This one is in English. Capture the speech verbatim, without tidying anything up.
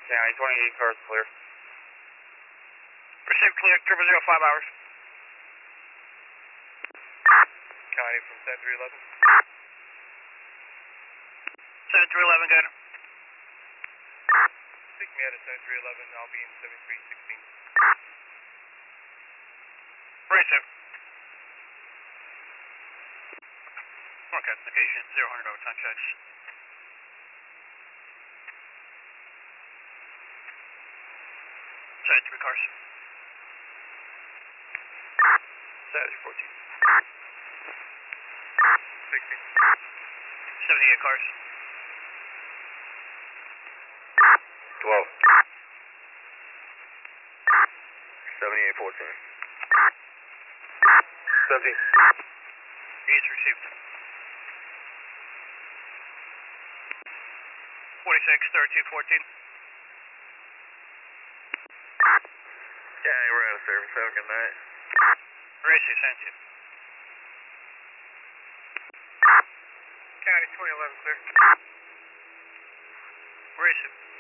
County twenty-eight cars clear. Received clear, triple zero five hours. County from seven three eleven. seven three eleven, good. Take me out of seven three eleven, I'll be in seven three sixteen. Received. Forecast location, zero hundred over time checks. Side three cars. Savage fourteen. sixteen. seventy-eight cars. twelve. seventy-eight fourteen. seventeen. East received. forty-six, thirty-two, fourteen. County, we're out of service. Have a good night. Racing, sent you. County twenty eleven clear. Racing.